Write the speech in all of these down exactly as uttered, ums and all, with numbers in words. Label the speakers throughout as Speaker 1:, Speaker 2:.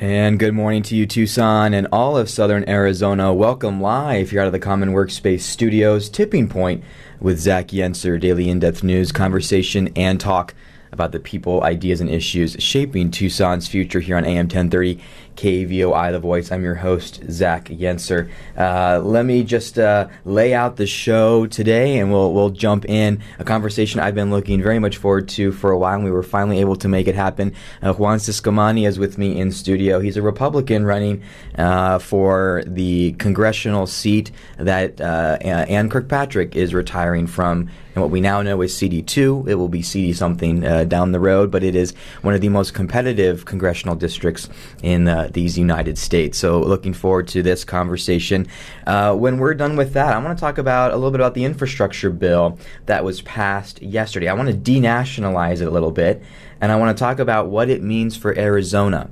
Speaker 1: And good morning to you, Tucson and all of Southern Arizona. Welcome live here out of the Common Workspace Studios, Tipping Point with Zach Yenser, daily in-depth news, conversation, and talk about the people, ideas, and issues shaping Tucson's future here on A M ten thirty K V O I, The Voice. I'm your host, Zach Yenser. Uh, let me just uh, lay out the show today, and we'll we'll jump in. A conversation I've been looking very much forward to for a while, and we were finally able to make it happen. Uh, Juan Ciscomani is with me in studio. He's a Republican running uh, for the congressional seat that uh, Ann Kirkpatrick is retiring from. And what we now know is C D two. It will be C D something uh, down the road, but it is one of the most competitive congressional districts in uh, these United States. So looking forward to this conversation. Uh, when we're done with that, I want to talk about a little bit about the infrastructure bill that was passed yesterday. I want to denationalize it a little bit, and I want to talk about what it means for Arizona.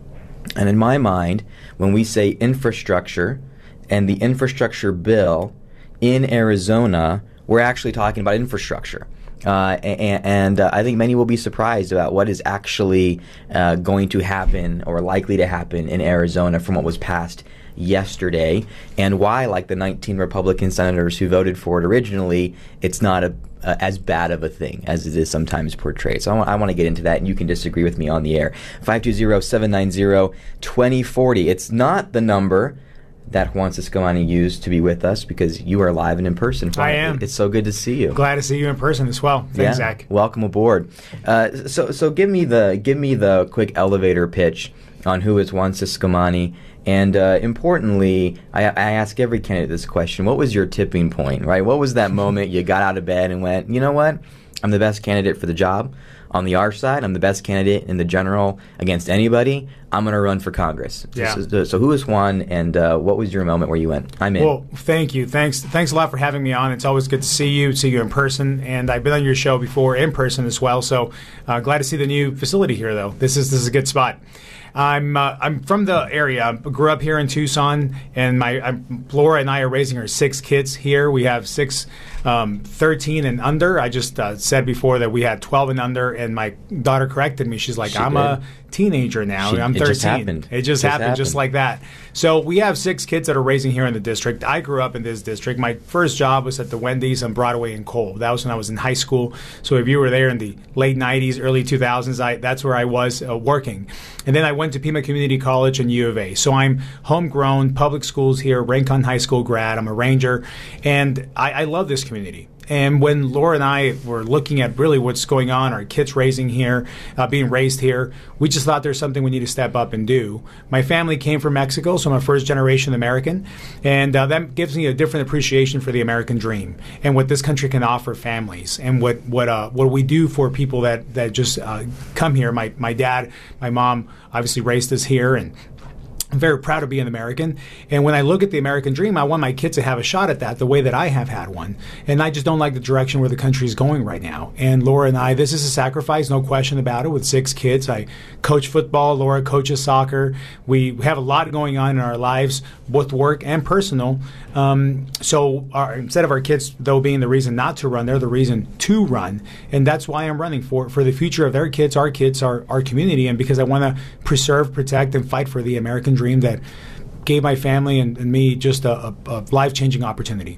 Speaker 1: And in my mind, when we say infrastructure and the infrastructure bill in Arizona, we're actually talking about infrastructure. Uh, and and uh, I think many will be surprised about what is actually uh, going to happen or likely to happen in Arizona from what was passed yesterday, and why, like the nineteen Republican senators who voted for it originally, it's not a, uh, as bad of a thing as it is sometimes portrayed. So I, w- I want to get into that, and you can disagree with me on the air. five two zero, seven nine zero, two zero four zero. It's not the number that Juan Ciscomani used to be with us, because you are live and in person.
Speaker 2: I am.
Speaker 1: It's so good to see you.
Speaker 2: Glad to see you in person as well. Thanks,
Speaker 1: yeah.
Speaker 2: Zach.
Speaker 1: Welcome aboard. Uh, so, so give me the give me the quick elevator pitch on who is Juan Ciscomani, and uh, importantly, I, I ask every candidate this question: what was your tipping point? Right? What was that moment you got out of bed and went, you know what? I'm the best candidate for the job. On the R side, I'm the best candidate in the general against anybody. I'm going to run for Congress.
Speaker 2: Yeah.
Speaker 1: So, so, so who is Juan, and uh, what was your moment where you went, I'm in?
Speaker 2: Well, thank you. Thanks Thanks a lot for having me on. It's always good to see you, see you in person. And I've been on your show before in person as well. So uh, glad to see the new facility here, though. This is this is a good spot. I'm uh, I'm from the area. I grew up here in Tucson, and my I'm, Laura and I are raising our six kids here. We have six, um, thirteen and under. I just uh, said before that we had twelve and under, and my daughter corrected me. She's like,
Speaker 1: she
Speaker 2: I'm
Speaker 1: did.
Speaker 2: a teenager now.
Speaker 1: She,
Speaker 2: I'm thirteen.
Speaker 1: It just happened.
Speaker 2: It just,
Speaker 1: it
Speaker 2: happened,
Speaker 1: happened,
Speaker 2: just like that. So we have six kids that are raising here in the district. I grew up in this district. My first job was at the Wendy's on Broadway and Cole. That was when I was in high school. So if you were there in the late nineties, early two thousands, I, that's where I was uh, working. And then I went to Pima Community College and U of A. So I'm homegrown, public schools here, Rincon High School grad. I'm a Ranger, and I, I love this community. And when Laura and I were looking at really what's going on, our kids raising here, uh, being raised here, we just thought there's something we need to step up and do. My family came from Mexico, so I'm a first-generation American, and uh, that gives me a different appreciation for the American dream and what this country can offer families, and what what uh, what we do for people that that just uh, come here. My my dad, my mom, obviously raised us here, and I'm very proud to be an American. And when I look at the American dream, I want my kids to have a shot at that the way that I have had one. And I just don't like the direction where the country is going right now. And Laura and I, this is a sacrifice, no question about it, with six kids. I coach football. Laura coaches soccer. We have a lot going on in our lives, both work and personal. Um, so our, instead of our kids, though, being the reason not to run, they're the reason to run. And that's why I'm running for for the future of their kids, our kids, our, our community, and because I want to preserve, protect, and fight for the American dream dream that gave my family and, and me just a, a, a life-changing opportunity.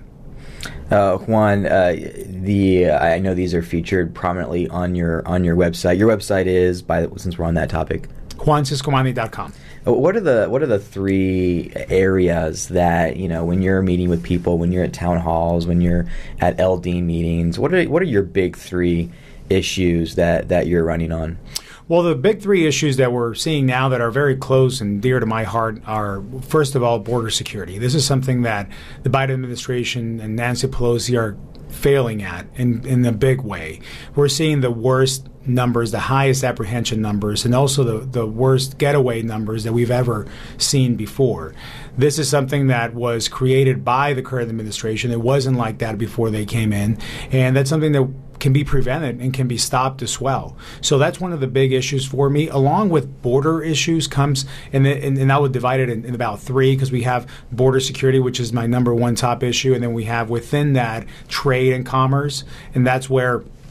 Speaker 1: Uh, Juan, uh, the uh, I know these are featured prominently on your on your website. Your website is, by since we're on that topic,
Speaker 2: Juan Ciscomani dot com.
Speaker 1: What are the what are the three areas that, you know, when you're meeting with people, when you're at town halls, when you're at L D meetings, what are what are your big three issues that, that you're running on?
Speaker 2: Well, the big three issues that we're seeing now that are very close and dear to my heart are, first of all, border security. This is something that the Biden administration and Nancy Pelosi are failing at in, in a big way. We're seeing the worst numbers, the highest apprehension numbers, and also the, the worst getaway numbers that we've ever seen before. This is something that was created by the current administration. It wasn't like that before they came in, and that's something that can be prevented and can be stopped as well. So that's one of the big issues for me. Along with border issues comes, and, the, and, and I would divide it in, in about three, because we have border security, which is my number one top issue, and then we have within that trade and commerce, and that's where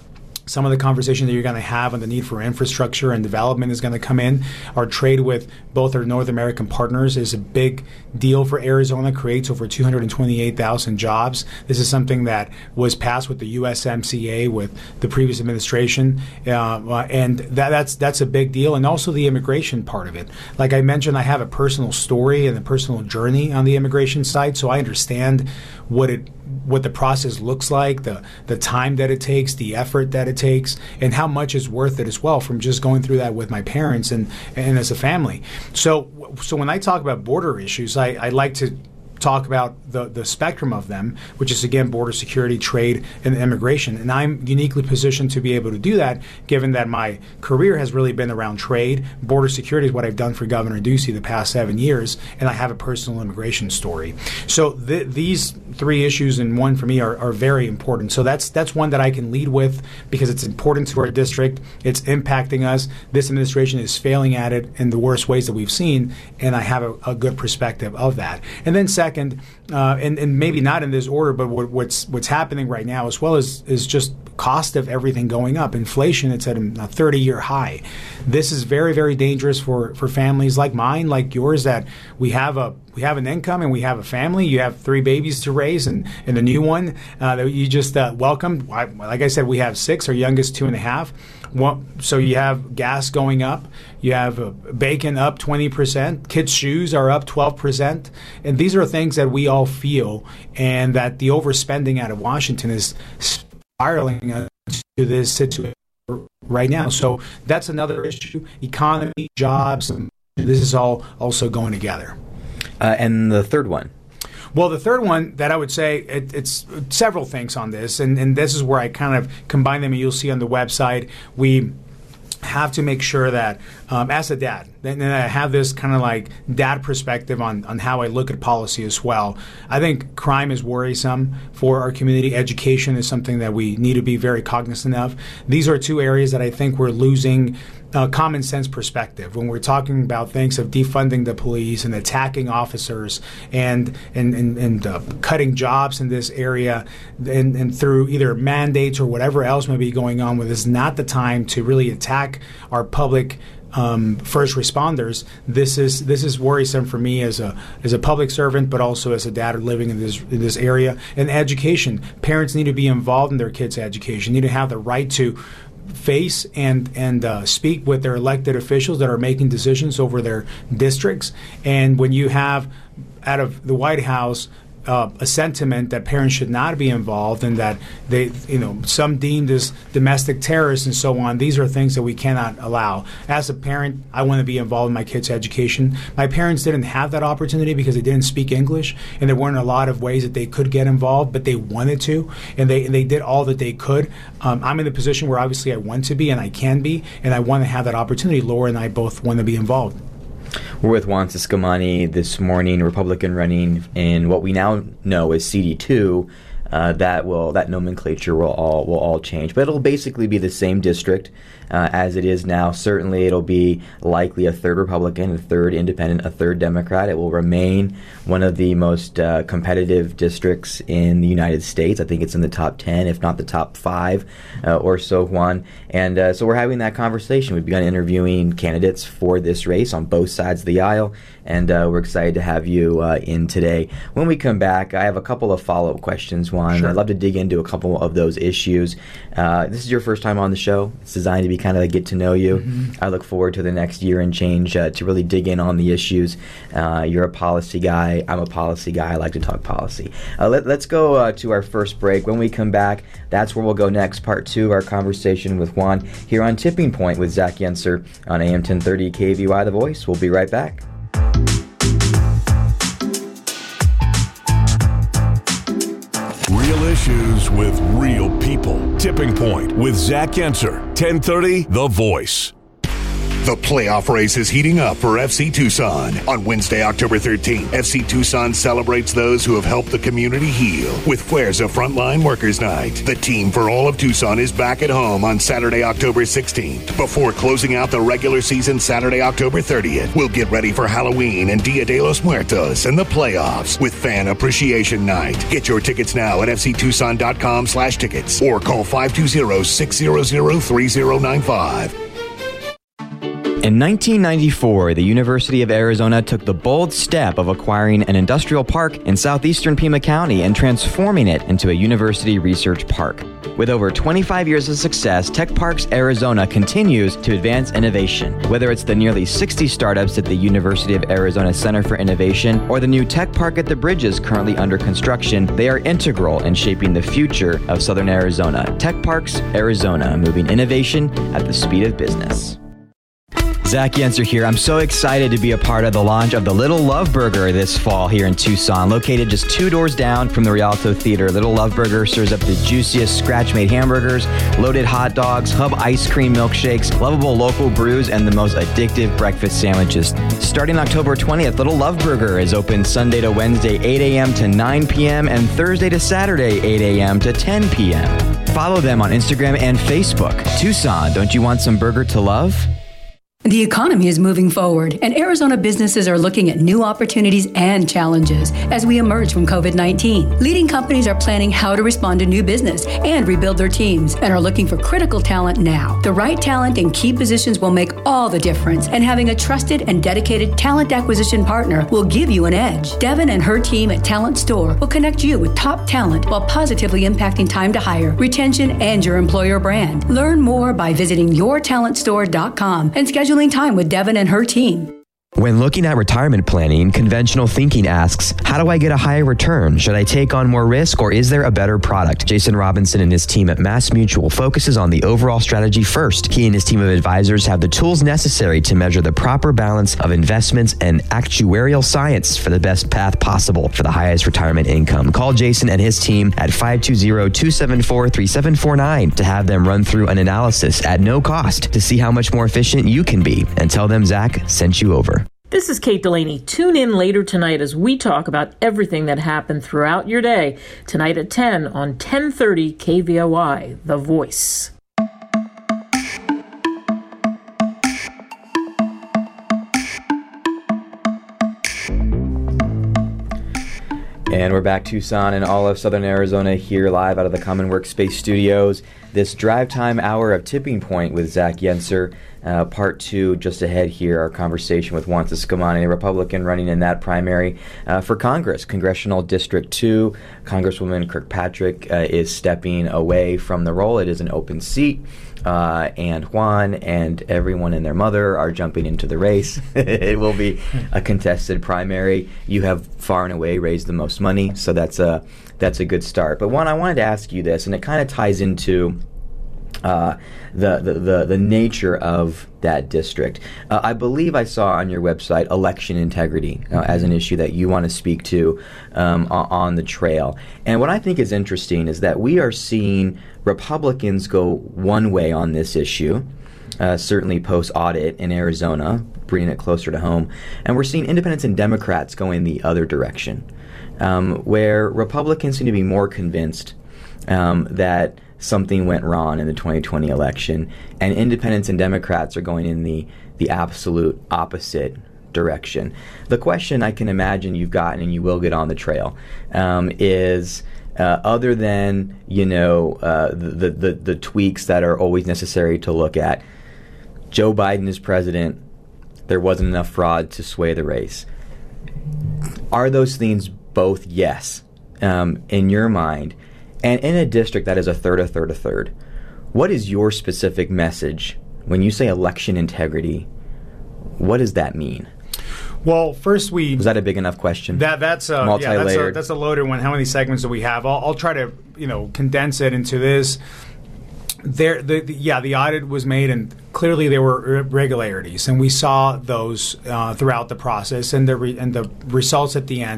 Speaker 2: some of the conversation that you're going to have on the need for infrastructure and development is going to come in. Our trade with both our North American partners is a big deal for Arizona, creates over two hundred twenty-eight thousand jobs. This is something that was passed with the U S M C A with the previous administration, uh, and that, that's that's a big deal. And also the immigration part of it. Like I mentioned, I have a personal story and a personal journey on the immigration side, so I understand what it what the process looks like, the the time that it takes, the effort that it takes, and how much is worth it as well from just going through that with my parents and, and as a family. So so when I talk about border issues, I, I like to talk about the, the spectrum of them, which is, again, border security, trade, and immigration. And I'm uniquely positioned to be able to do that, given that my career has really been around trade. Border security is what I've done for Governor Ducey the past seven years, and I have a personal immigration story. So th- these three issues in one for me are, are very important. So that's that's one that I can lead with because it's important to our district. It's impacting us. This administration is failing at it in the worst ways that we've seen, and I have a, a good perspective of that. And then second, Second, uh, and, and maybe not in this order, but what, what's what's happening right now as well is, is just cost of everything going up. Inflation, it's at a thirty-year high. This is very, very dangerous for, for families like mine, like yours, that we have a we have an income and we have a family. You have three babies to raise and, and a new one uh, that you just uh, welcomed. Like I said, we have six, our youngest two and a half. One, so you have gas going up, you have uh, bacon up twenty percent, kids' shoes are up twelve percent, and these are things that we all feel, and that the overspending out of Washington is spiraling us to this situation right now. So that's another issue. Economy, jobs, this is all also going together.
Speaker 1: Uh, and the third one?
Speaker 2: Well, the third one that I would say, it, it's several things on this, and, and this is where I kind of combine them, and you'll see on the website, we have to make sure that um, as a dad, and I have this kind of like dad perspective on, on how I look at policy as well. I think crime is worrisome for our community. Education is something that we need to be very cognizant of. These are two areas that I think we're losing Uh, common sense perspective when we're talking about things of defunding the police and attacking officers and and and, and uh, cutting jobs in this area, and, and through either mandates or whatever else may be going on. With this, not the time to really attack our public Um, first responders. This is this is worrisome for me as a as a public servant, but also as a dad living in this in this area. And education, parents need to be involved in their kids' education. Need to have the right to face and and uh, speak with their elected officials that are making decisions over their districts. And when you have out of the White House Uh, a sentiment that parents should not be involved and that they, you know, some deemed as domestic terrorists and so on. These are things that we cannot allow. As a parent, I want to be involved in my kids' education. My parents didn't have that opportunity because they didn't speak English, and there weren't a lot of ways that they could get involved, but they wanted to, and they and they did all that they could. Um, I'm in the position where obviously I want to be and I can be, and I want to have that opportunity. Laura and I both want to be involved.
Speaker 1: We're with Juan Ciscomani this morning, Republican running in what we now know as C D two. Uh, that will that nomenclature will all will all change, but it'll basically be the same district uh, as it is now. Certainly, it'll be likely a third Republican, a third Independent, a third Democrat. It will remain one of the most uh, competitive districts in the United States. I think it's in the top ten, if not the top five uh, or so, Juan. And uh, so we're having that conversation. We've begun interviewing candidates for this race on both sides of the aisle, and uh, we're excited to have you uh, in today. When we come back, I have a couple of follow-up questions, Juan. Sure. I'd love to dig into a couple of those issues. Uh, this is your first time on the show. It's designed to be kind of a get to know you. Mm-hmm. I look forward to the next year and change uh, to really dig in on the issues. Uh, you're a policy guy. I'm a policy guy. I like to talk policy. Uh, let, let's go uh, to our first break. When we come back, that's where we'll go next. Part two of our conversation with Juan here on Tipping Point with Zach Yenser on A M ten thirty K V Y The Voice. We'll be right back.
Speaker 3: Real issues with real people. Tipping Point with Zach Yenser, ten thirty The Voice. The playoff race is heating up for F C Tucson. On Wednesday, October thirteenth, F C Tucson celebrates those who have helped the community heal with Fuerza Frontline Workers Night. The team for all of Tucson is back at home on Saturday, October sixteenth. Before closing out the regular season Saturday, October thirtieth, we'll get ready for Halloween and Dia de los Muertos and the playoffs with Fan Appreciation Night. Get your tickets now at f c tucson dot com slash tickets or call five two zero, six zero zero, three zero nine five.
Speaker 1: In nineteen ninety-four, the University of Arizona took the bold step of acquiring an industrial park in southeastern Pima County and transforming it into a university research park. With over twenty-five years of success, Tech Parks Arizona continues to advance innovation. Whether it's the nearly sixty startups at the University of Arizona Center for Innovation or the new Tech Park at the Bridges currently under construction, they are integral in shaping the future of Southern Arizona. Tech Parks Arizona, moving innovation at the speed of business. Zach Yenser here. I'm so excited to be a part of the launch of the Little Love Burger this fall here in Tucson. Located just two doors down from the Rialto Theater, Little Love Burger serves up the juiciest scratch-made hamburgers, loaded hot dogs, hub ice cream milkshakes, lovable local brews, and the most addictive breakfast sandwiches. Starting October twentieth, Little Love Burger is open Sunday to Wednesday, eight a.m. to nine p.m. and Thursday to Saturday, eight a.m. to ten p.m. Follow them on Instagram and Facebook. Tucson, don't you want some burger to love?
Speaker 4: The economy is moving forward, and Arizona businesses are looking at new opportunities and challenges as we emerge from covid nineteen. Leading companies are planning how to respond to new business and rebuild their teams and are looking for critical talent now. The right talent in key positions will make all the difference, and having a trusted and dedicated talent acquisition partner will give you an edge. Devin and her team at Talent Store will connect you with top talent while positively impacting time to hire, retention, and your employer brand. Learn more by visiting your talent store dot com and schedule time with Devin and her team.
Speaker 1: When looking at retirement planning, conventional thinking asks, how do I get a higher return? Should I take on more risk, or is there a better product? Jason Robinson and his team at Mass Mutual focuses on the overall strategy first. He and his team of advisors have the tools necessary to measure the proper balance of investments and actuarial science for the best path possible for the highest retirement income. Call Jason and his team at five two zero, two seven four, three seven four nine to have them run through an analysis at no cost to see how much more efficient you can be, and tell them Zach sent you over.
Speaker 5: This is Kate Delaney. Tune in later tonight as we talk about everything that happened throughout your day. Tonight at ten on ten thirty K V O I, The Voice.
Speaker 1: And we're back, Tucson and all of Southern Arizona, here live out of the Common Workspace Studios. This drive time hour of Tipping Point with Zach Yenser. Uh, part two, just ahead here, our conversation with Juan Scamani, a Republican running in that primary uh, for Congress, Congressional District two. Congresswoman Kirkpatrick uh, is stepping away from the role. It is an open seat. Uh, and Juan and everyone and their mother are jumping into the race. It will be a contested primary. You have far and away raised the most money, so that's a that's a good start. But Juan, I wanted to ask you this, and it kind of ties into uh, the, the the the nature of that district. Uh, I believe I saw on your website election integrity uh, as an issue that you want to speak to um, on the trail. And what I think is interesting is that we are seeing Republicans go one way on this issue, uh, certainly post-audit in Arizona, bringing it closer to home, and we're seeing independents and Democrats going the other direction, um, where Republicans seem to be more convinced um, that something went wrong in the twenty twenty election, and independents and Democrats are going in the, the absolute opposite direction. The question I can imagine you've gotten, and you will get on the trail, um, is uh, other than, you know, uh, the, the, the tweaks that are always necessary to look at, Joe Biden is president, there wasn't enough fraud to sway the race. Are those things both yes um, in your mind? And in a district that is a third, a third, a third, what is your specific message when you say election integrity? What does that mean?
Speaker 2: Well, first we...
Speaker 1: Was that a big enough question?
Speaker 2: That That's a,
Speaker 1: multi-layered.
Speaker 2: Yeah, that's a, that's a loaded one. How many segments do we have? I'll, I'll try to, you know, condense it into this. There, the, the, yeah, the audit was made, and clearly there were irregularities, and we saw those uh, throughout the process, and the re, and the results at the end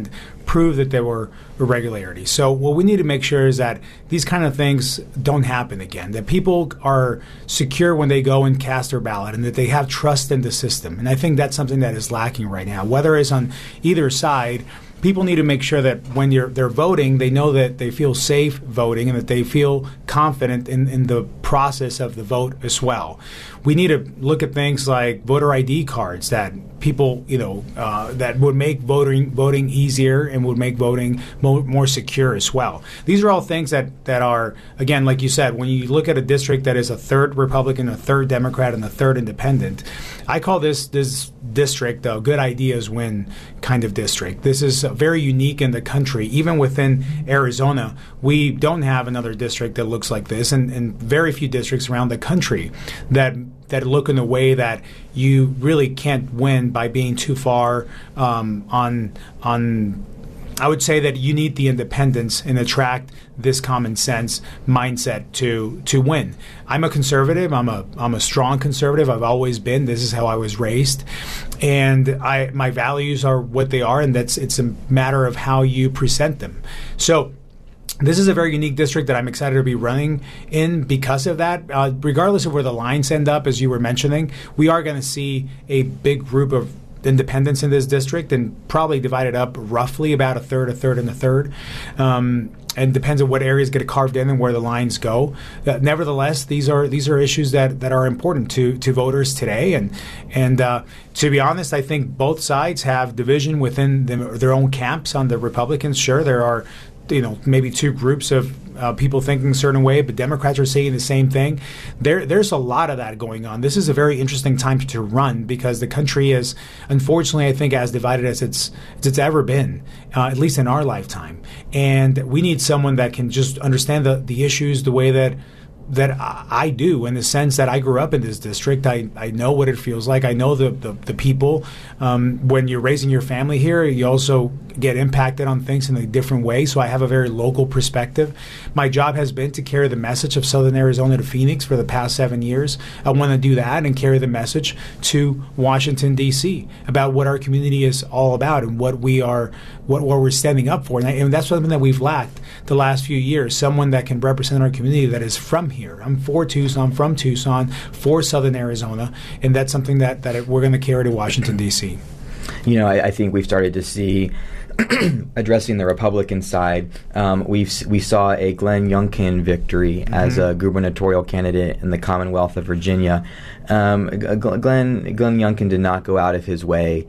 Speaker 2: prove that there were irregularities. So what we need to make sure is that these kind of things don't happen again, that people are secure when they go and cast their ballot, and that they have trust in the system. And I think that's something that is lacking right now. Whether it's on either side, people need to make sure that when you're, they're voting, they know that they feel safe voting and that they feel confident in, in the process of the vote as well. We need to look at things like voter I D cards that people, you know, uh, that would make voting voting easier and would make voting mo- more secure as well. These are all things that, that are, again, like you said, when you look at a district that is a third Republican, a third Democrat, and a third Independent, I call this this district a good ideas win kind of district. This is very unique in the country. Even within Arizona, we don't have another district that looks like this, and, and very few districts around the country that that look in a way that you really can't win by being too far um, on on. I would say that you need the independence and attract this common sense mindset to to win. I'm a conservative. I'm a I'm a strong conservative. I've always been. This is how I was raised, and I my values are what they are, and that's it's a matter of how you present them. So this is a very unique district that I'm excited to be running in because of that. Uh, regardless of where the lines end up, as you were mentioning, we are going to see a big group of independents in this district, and probably divided up roughly about a third, a third, and a third. Um, and depends on what areas get carved in and where the lines go. Uh, nevertheless, these are these are issues that, that are important to, to voters today. And and uh, to be honest, I think both sides have division within them, their own camps. On the Republicans, sure, there are, you know, maybe two groups of uh, people thinking a certain way, but Democrats are saying the same thing. There, there's a lot of that going on. This is a very interesting time to run because the country is, unfortunately, I think, as divided as it's as it's ever been, uh, at least in our lifetime. And we need someone that can just understand the, the issues the way that that I do, in the sense that I grew up in this district. I, I know what it feels like. I know the, the, the people. Um, when you're raising your family here, you also get impacted on things in a different way. So I have a very local perspective. My job has been to carry the message of Southern Arizona to Phoenix for the past seven years. I want to do that and carry the message to Washington, D C about what our community is all about and what we are, what, what we're standing up for. And, I, and that's something that we've lacked the last few years, someone that can represent our community that is from here. I'm for Tucson, from Tucson, for Southern Arizona, and that's something that, that we're going to carry to Washington, D C
Speaker 1: You know, I, I think we've started to see, addressing the Republican side, um, we've we saw a Glenn Youngkin victory mm-hmm. as a gubernatorial candidate in the Commonwealth of Virginia. Um, Glenn Glenn Youngkin did not go out of his way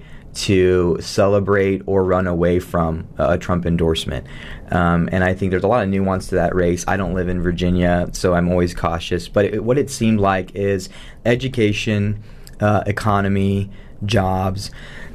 Speaker 1: to celebrate or run away from a Trump endorsement. Um, and I think there's a lot of nuance to that race. I don't live in Virginia, so I'm always cautious. But it, what it seemed like is education, uh, economy, jobs,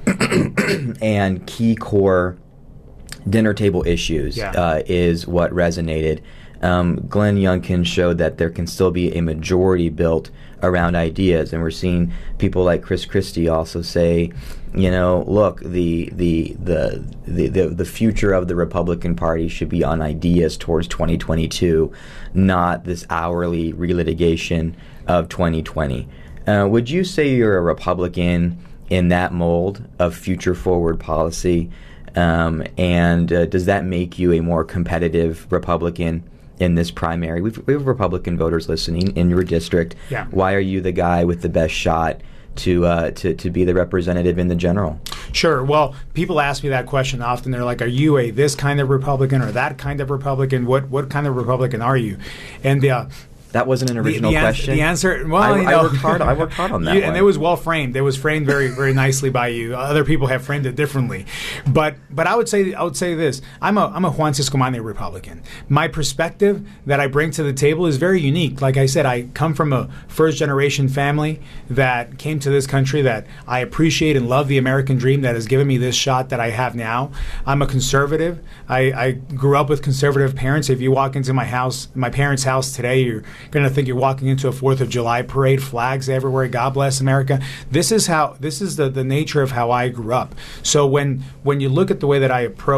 Speaker 1: and key core dinner table issues
Speaker 2: yeah.
Speaker 1: uh, is what resonated. Um, Glenn Youngkin showed that there can still be a majority built around ideas, and we're seeing people like Chris Christie also say, you know, look, the the the the the, the future of the Republican Party should be on ideas towards twenty twenty-two, not this hourly relitigation of twenty twenty. Uh, would you say you're a Republican in that mold of future forward policy? Um, and uh, does that make you a more competitive Republican in this primary? We've, we have Republican voters listening in your district.
Speaker 2: Yeah.
Speaker 1: Why are you the guy with the best shot to uh, to to be the representative in the general?
Speaker 2: Sure. Well, people ask me that question often. They're like, "Are you a this kind of Republican or that kind of Republican? What what kind of Republican are you?" And uh,
Speaker 1: that wasn't an original
Speaker 2: the, the
Speaker 1: question.
Speaker 2: An- the answer, well,
Speaker 1: I,
Speaker 2: you know,
Speaker 1: I worked hard. I worked hard on that
Speaker 2: you,
Speaker 1: one.
Speaker 2: and it was well framed. It was framed very, very nicely by you. Other people have framed it differently, but but I would say I would say this: I'm a I'm a Juan Ciscomani Republican. My perspective that I bring to the table is very unique. Like I said, I come from a first generation family that came to this country that I appreciate and love the American dream that has given me this shot that I have now. I'm a conservative. I, I grew up with conservative parents. If you walk into my house, my parents' house today, you're going to think you're walking into a Fourth of July parade, flags everywhere. God bless America. This is how. This is the, the nature of how I grew up. So when when you look at the way that I approach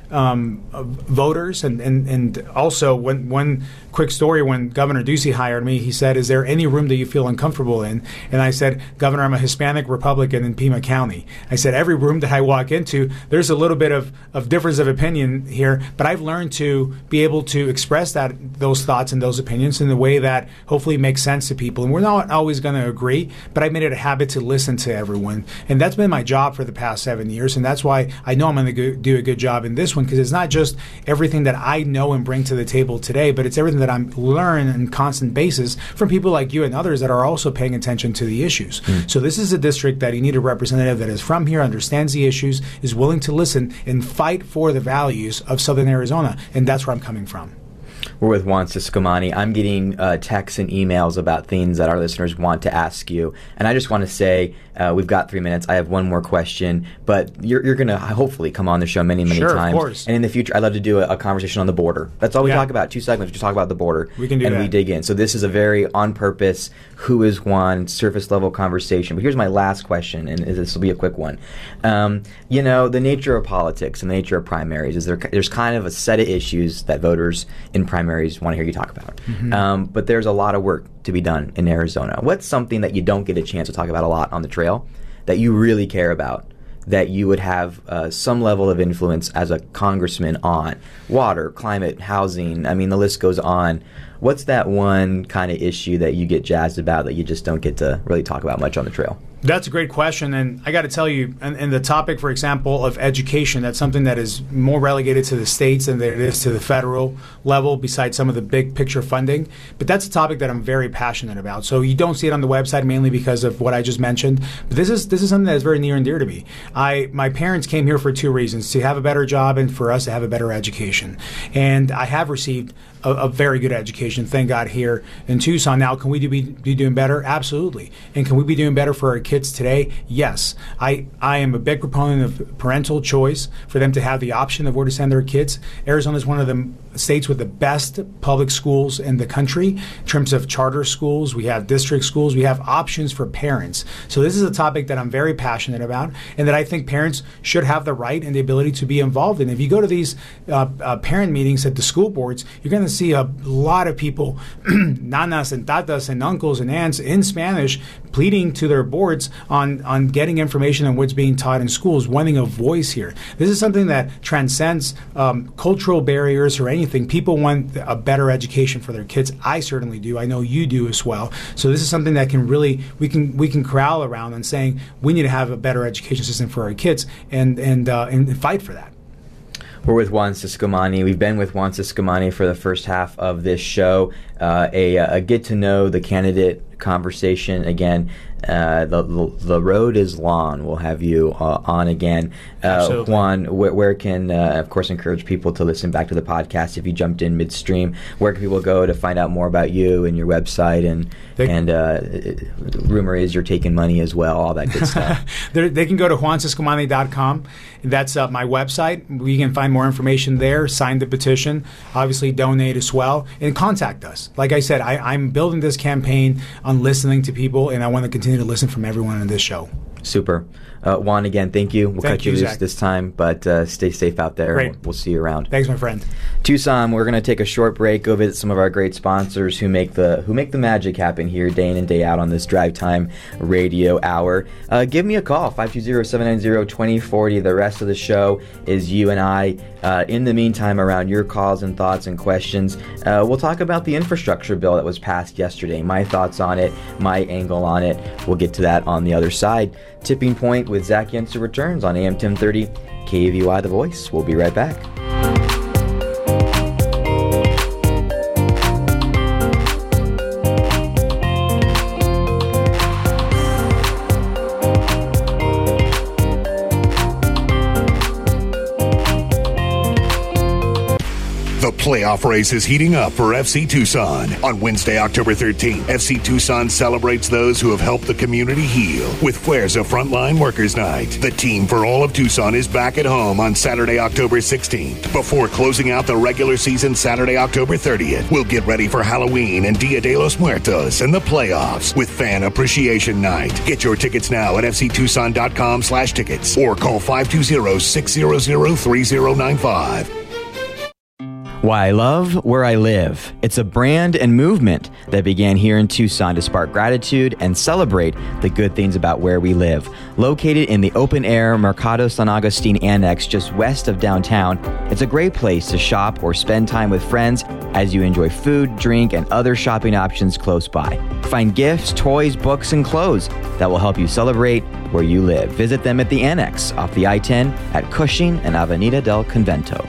Speaker 2: um, voters. And, and, and also, when, one quick story, when Governor Ducey hired me, he said, is there any room that you feel uncomfortable in? And I said, Governor, I'm a Hispanic Republican in Pima County. I said, every room that I walk into, there's a little bit of, of difference of opinion here, but I've learned to be able to express that those thoughts and those opinions in a way that hopefully makes sense to people. And we're not always going to agree, but I made it a habit to listen to everyone. And that's been my job for the past seven years. And that's why I know I'm going to do a good job in this one, because it's not just everything that I know and bring to the table today, but it's everything that I'm learning on a constant basis from people like you and others that are also paying attention to the issues. Mm. So this is a district that you need a representative that is from here, understands the issues, is willing to listen and fight for the values of Southern Arizona. And that's where I'm coming from.
Speaker 1: We're with Juan Ciscomani. I'm getting uh, texts and emails about things that our listeners want to ask you. And I just want to say, uh, we've got three minutes. I have one more question, but you're, you're going to hopefully come on the show many, many
Speaker 2: sure,
Speaker 1: times.
Speaker 2: Of course.
Speaker 1: And in the future, I'd love to do a, a conversation on the border. That's all we yeah. talk about. Two segments. We just talk about the border.
Speaker 2: We can do
Speaker 1: and
Speaker 2: that.
Speaker 1: And we dig in. So this is a very on-purpose, who is Juan, surface-level conversation. But here's my last question, and this will be a quick one. Um, you know, the nature of politics and the nature of primaries is there, there's kind of a set of issues that voters in primaries want to hear you talk about. Mm-hmm. Um, but there's a lot of work to be done in Arizona. What's something that you don't get a chance to talk about a lot on the trail that you really care about, that you would have uh, some level of influence as a congressman on? Water, climate, housing, I mean, the list goes on. What's that one kind of issue that you get jazzed about that you just don't get to really talk about much on the trail?
Speaker 2: That's a great question, and I got to tell you, and, and the topic, for example, of education, that's something that is more relegated to the states than it is to the federal level, besides some of the big picture funding. But that's a topic that I'm very passionate about. So you don't see it on the website mainly because of what I just mentioned. But this is this is something that is very near and dear to me. I my parents came here for two reasons: to have a better job and for us to have a better education. And I have received a, a very good education, thank God, here in Tucson. Now, can we do, be, be doing better? Absolutely. And can we be doing better for our kids today? Yes. I, I am a big proponent of parental choice, for them to have the option of where to send their kids. Arizona is one of the states with the best public schools in the country. In terms of charter schools, we have district schools, we have options for parents. So this is a topic that I'm very passionate about, and that I think parents should have the right and the ability to be involved in. If you go to these uh, uh, parent meetings at the school boards, you're going to see a lot of people, nanas and tatas and uncles and aunts in Spanish, pleading to their boards on, on getting information on what's being taught in schools, wanting a voice here. This is something that transcends um, cultural barriers or anything. People want a better education for their kids. I certainly do. I know you do as well. So this is something that can really, we can we can corral around and saying we need to have a better education system for our kids, and, and, uh, and fight for that.
Speaker 1: We're with Juan Ciscomani. We've been with Juan Ciscomani for the first half of this show. Uh, a, a get to know the candidate conversation. Again, uh, the, the the road is long. We'll have you uh, on again. Uh, Juan, wh- where can, uh, of course, encourage people to listen back to the podcast if you jumped in midstream? Where can people go to find out more about you and your website? And they, and uh, rumor is you're taking money as well, all that good stuff.
Speaker 2: They can go to juan ciscomani dot com. That's uh, my website. We can find more information there, sign the petition, obviously donate as well, and contact us. Like I said, I, I'm building this campaign on listening to people, and I want to continue to listen from everyone on this show.
Speaker 1: Super. Uh, Juan, again, thank you. We'll
Speaker 2: thank
Speaker 1: cut you,
Speaker 2: you
Speaker 1: loose
Speaker 2: Zach.
Speaker 1: this time, but uh, stay safe out there.
Speaker 2: Great.
Speaker 1: We'll, we'll see you around.
Speaker 2: Thanks, my friend.
Speaker 1: Tucson, we're going to take a short break, go visit some of our great sponsors who make the who make the magic happen here day in and day out on this Drive Time Radio Hour. Uh, give me a call, five two zero, seven nine zero, two zero four zero. The rest of the show is you and I. Uh, in the meantime, around your calls and thoughts and questions, uh, we'll talk about the infrastructure bill that was passed yesterday, my thoughts on it, my angle on it. We'll get to that on the other side. Tipping Point with Zach Yenser returns on A M ten thirty, K V Y The Voice. We'll be right back.
Speaker 3: The Playoff race is heating up for F C Tucson. On Wednesday, October thirteenth, F C Tucson celebrates those who have helped the community heal with Fuerza Frontline Workers Night. The team for all of Tucson is back at home on Saturday, October sixteenth. Before closing out the regular season Saturday, October thirtieth, we'll get ready for Halloween and Dia de los Muertos and the playoffs with Fan Appreciation Night. Get your tickets now at f c tucson dot com slash tickets or call five two zero, six zero zero, three zero nine five.
Speaker 1: Why I love where I live. It's a brand and movement that began here in Tucson to spark gratitude and celebrate the good things about where we live. Located in the open-air Mercado San Agustin Annex just west of downtown, it's a great place to shop or spend time with friends as you enjoy food, drink, and other shopping options close by. Find gifts, toys, books, and clothes that will help you celebrate where you live. Visit them at the Annex off the I ten at Cushing and Avenida del Convento.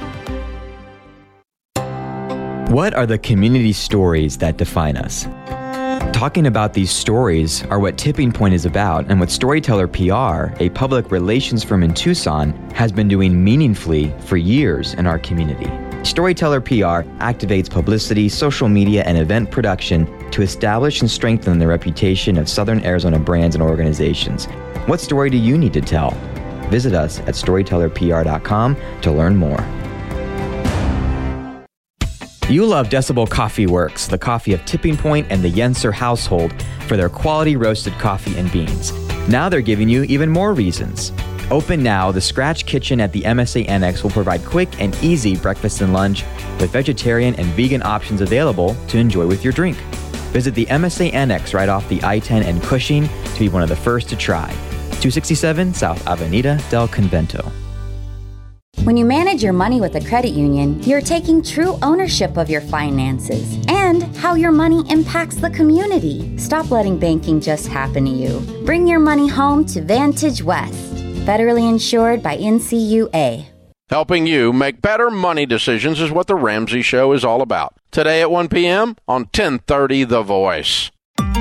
Speaker 1: What are the community stories that define us? Talking about these stories are what Tipping Point is about and what Storyteller P R, a public relations firm in Tucson, has been doing meaningfully for years in our community. Storyteller P R activates publicity, social media, and event production to establish and strengthen the reputation of Southern Arizona brands and organizations. What story do you need to tell? Visit us at storyteller p r dot com to learn more. You love Decibel Coffee Works, the coffee of Tipping Point and the Yenser household, for their quality roasted coffee and beans. Now they're giving you even more reasons. Open now, the Scratch Kitchen at the M S A Annex will provide quick and easy breakfast and lunch with vegetarian and vegan options available to enjoy with your drink. Visit the M S A Annex right off the I ten and Cushing to be one of the first to try. two sixty-seven South Avenida del Convento.
Speaker 6: When you manage your money with a credit union, you're taking true ownership of your finances and how your money impacts the community. Stop letting banking just happen to you. Bring your money home to Vantage West, federally insured by N C U A.
Speaker 7: Helping you make better money decisions is what The Ramsey Show is all about. Today at one p.m. on ten thirty The Voice.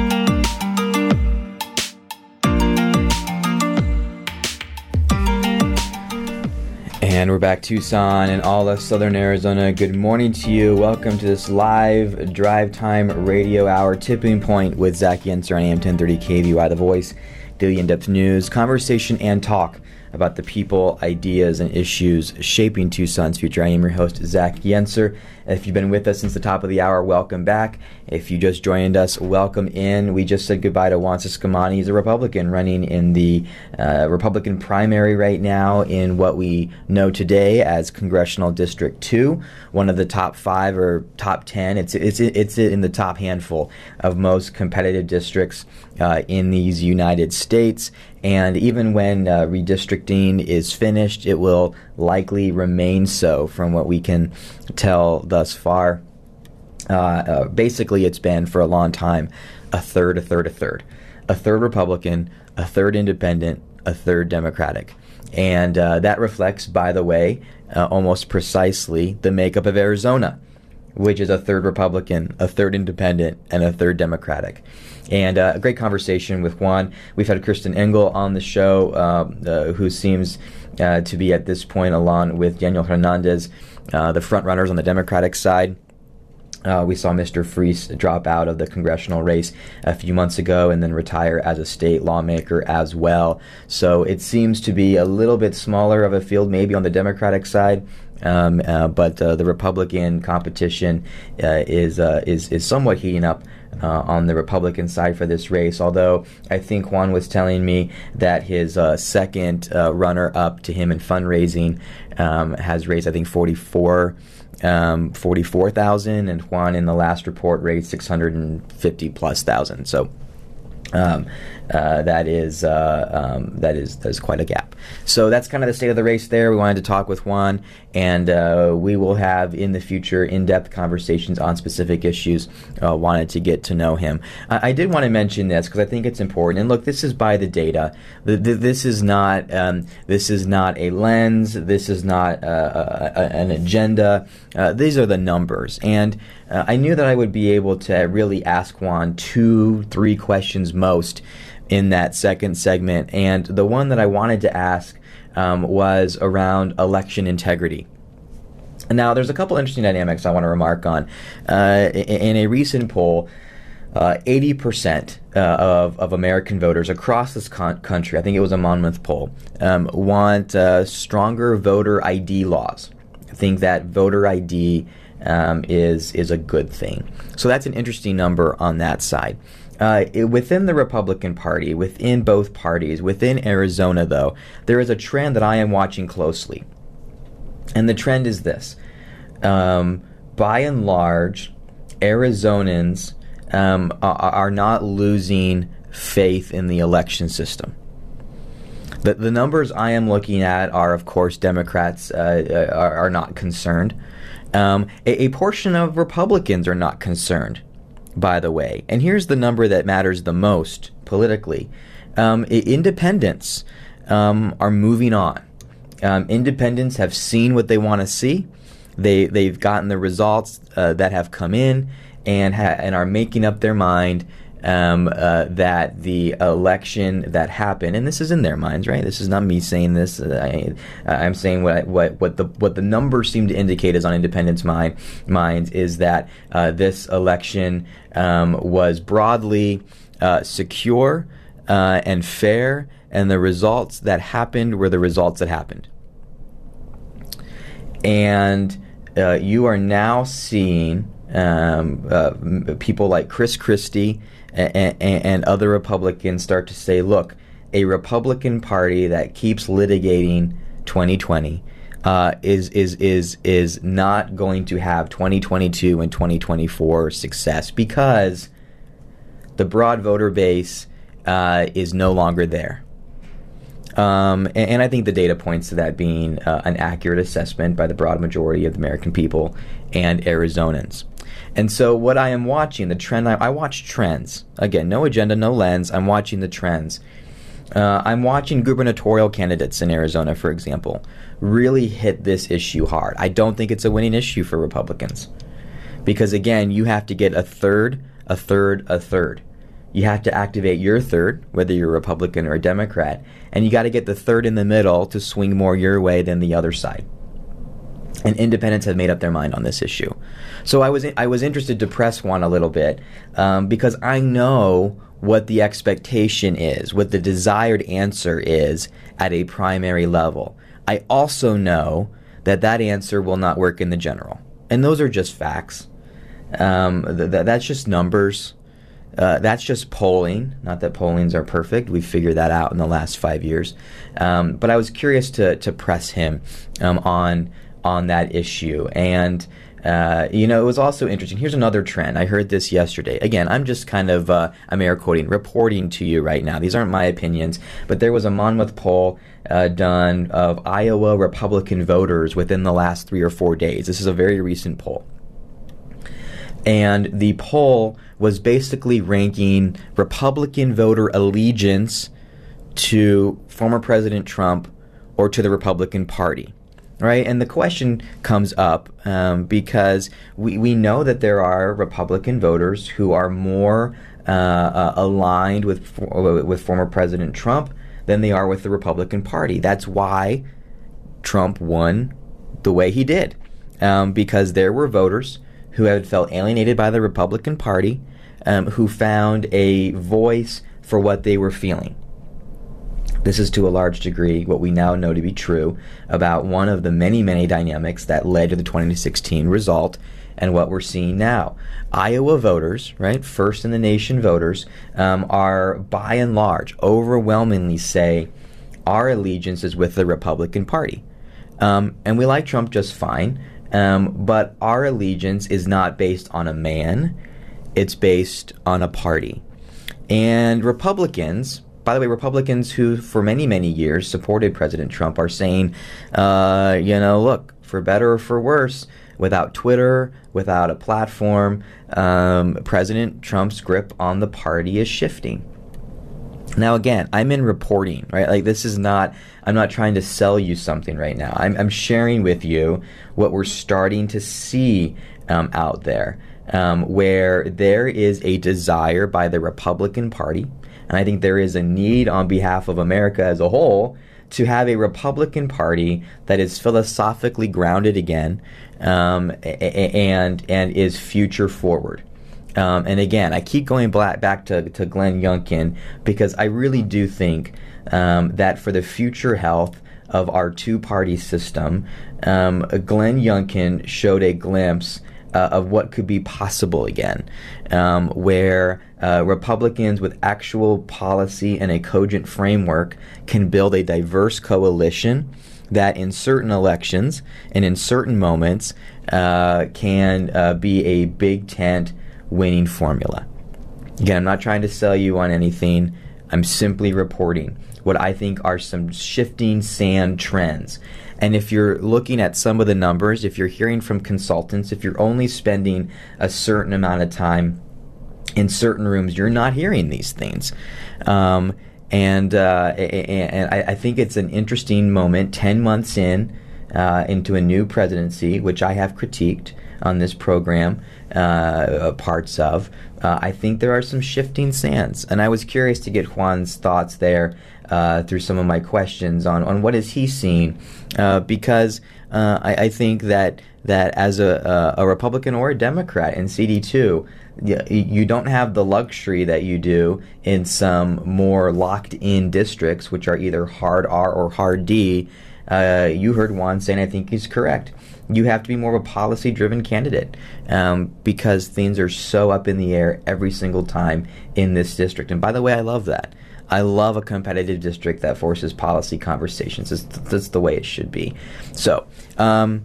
Speaker 1: And we're back, Tucson and all of Southern Arizona. Good morning to you. Welcome to this live drive time radio hour, Tipping Point with Zach Yenser on A M ten thirty K V Y The Voice, daily in-depth news, conversation, and talk about the people, ideas, and issues shaping Tucson's future. I am your host, Zach Yenser. If you've been with us since the top of the hour, welcome back. If you just joined us, welcome in. We just said goodbye to Juan Ciscomani. He's a Republican running in the uh, Republican primary right now in what we know today as Congressional District two, one of the top five or top ten. It's it's it's in the top handful of most competitive districts uh, in these United States. And even when uh, redistricting is finished, it will likely remain so from what we can tell thus far. Uh, uh, basically, it's been for a long time a third, a third, a third. A third Republican, a third Independent, a third Democratic. And uh, that reflects, by the way, uh, almost precisely the makeup of Arizona, which is a third Republican, a third Independent, and a third Democratic. And uh, a great conversation with Juan. We've had Kristen Engel on the show, uh, uh, who seems uh, to be at this point, along with Daniel Hernandez, uh, the front runners on the Democratic side. Uh, we saw Mister Freese drop out of the congressional race a few months ago and then retire as a state lawmaker as well. So it seems to be a little bit smaller of a field maybe on the Democratic side. Um, uh, but uh, the Republican competition uh, is uh, is is somewhat heating up uh, on the Republican side for this race. Although I think Juan was telling me that his uh, second uh, runner up to him in fundraising um, has raised I think forty-four. Um, forty-four thousand, and Juan in the last report raised six hundred fifty plus thousand. So um, uh, that is uh, um, that is that is quite a gap. So that's kind of the state of the race there. We wanted to talk with Juan, and uh, we will have in the future in-depth conversations on specific issues. Uh, wanted to get to know him. I, I did want to mention this because I think it's important. And look, this is by the data. The, the, this is not um, this is not a lens. This is not uh, a, a, an agenda. Uh, these are the numbers, and uh, I knew that I would be able to really ask Juan two, three questions most in that second segment, and the one that I wanted to ask um, was around election integrity. Now, there's a couple interesting dynamics I want to remark on. Uh, in, in a recent poll, uh, eighty percent uh, of, of American voters across this con- country, I think it was a Monmouth poll, um, want uh, stronger voter I D laws. I think that voter I D um, is is a good thing. So that's an interesting number on that side. Uh, it, within the Republican Party, within both parties, within Arizona, though, there is a trend that I am watching closely. And the trend is this. Um, by and large, Arizonans um, are, are not losing faith in the election system. The, the numbers I am looking at are, of course, Democrats uh, are, are not concerned. Um, a, a portion of Republicans are not concerned, by the way. And here's the number that matters the most politically. Um, independents um, are moving on. Um, independents have seen what they want to see. They, they've gotten the results uh, that have come in and, ha- and are making up their mind um, uh, that the election that happened, and this is in their minds, right? This is not me saying this. Uh, I, I'm saying what what what the what the numbers seem to indicate is on independents' mind minds is that uh, this election um, was broadly uh, secure uh, and fair, and the results that happened were the results that happened. And uh, you are now seeing um, uh, people like Chris Christie and, and, and other Republicans start to say, look, a Republican Party that keeps litigating twenty twenty uh, is is is is not going to have twenty twenty-two and twenty twenty-four success because the broad voter base uh, is no longer there. Um, and, and I think the data points to that being uh, an accurate assessment by the broad majority of the American people and Arizonans. And so what I am watching, the trend, I, I watch trends. Again, no agenda, no lens. I'm watching the trends. Uh, I'm watching gubernatorial candidates in Arizona, for example, really hit this issue hard. I don't think it's a winning issue for Republicans. Because, again, you have to get a third, a third, a third. You have to activate your third, whether you're a Republican or a Democrat, and you got to get the third in the middle to swing more your way than the other side. And independents have made up their mind on this issue. So I was I was interested to press Juan a little bit um, because I know what the expectation is, what the desired answer is at a primary level. I also know that that answer will not work in the general. And those are just facts. Um, th- th- that's just numbers. Uh, that's just polling. Not that pollings are perfect. We've figured that out in the last five years. Um, but I was curious to to press him um, on on that issue. And, uh, you know, it was also interesting. Here's another trend. I heard this yesterday. Again, I'm just kind of, uh, I'm air quoting, reporting to you right now. These aren't my opinions. But there was a Monmouth poll uh, done of Iowa Republican voters within the last three or four days. This is a very recent poll. And the poll was basically ranking Republican voter allegiance to former President Trump or to the Republican Party, right? And the question comes up um, because we, we know that there are Republican voters who are more uh, uh, aligned with with former President Trump than they are with the Republican Party. That's why Trump won the way he did, um, because there were voters who had felt alienated by the Republican Party, um, who found a voice for what they were feeling. This is to a large degree what we now know to be true about one of the many, many dynamics that led to the twenty sixteen result and what we're seeing now. Iowa voters, right, first in the nation voters, um, are by and large overwhelmingly say our allegiance is with the Republican Party. Um, and we like Trump just fine. Um, but our allegiance is not based on a man, it's based on a party. And Republicans, by the way, Republicans who for many, many years supported President Trump are saying, uh, you know, look, for better or for worse, without Twitter, without a platform, um, President Trump's grip on the party is shifting. Now, again, I'm in reporting, right? Like, this is not, I'm not trying to sell you something right now. I'm, I'm sharing with you what we're starting to see um, out there, um, where there is a desire by the Republican Party, and I think there is a need on behalf of America as a whole to have a Republican Party that is philosophically grounded again, um, and and is future forward. Um, and again, I keep going back to, to Glenn Youngkin because I really do think um, that for the future health of our two-party system, um, Glenn Youngkin showed a glimpse uh, of what could be possible again, um, where uh, Republicans with actual policy and a cogent framework can build a diverse coalition that in certain elections and in certain moments uh, can uh, be a big tent winning formula. Again, I'm not trying to sell you on anything. I'm simply reporting what I think are some shifting sand trends. And if you're looking at some of the numbers, if you're hearing from consultants, if you're only spending a certain amount of time in certain rooms, you're not hearing these things. Um, and uh, and I, I think it's an interesting moment, ten months in, uh, into a new presidency, which I have critiqued on this program, uh, parts of. Uh, I think there are some shifting sands, and I was curious to get Juan's thoughts there uh, through some of my questions on, on what is he seeing, uh, because uh, I, I think that that as a, a, a Republican or a Democrat in C D two, you, you don't have the luxury that you do in some more locked-in districts, which are either hard R or hard D. Uh, you heard Juan saying, I think he's correct. You have to be more of a policy-driven candidate um, because things are so up in the air every single time in this district. And by the way, I love that. I love a competitive district that forces policy conversations. That's, that's the way it should be. So um,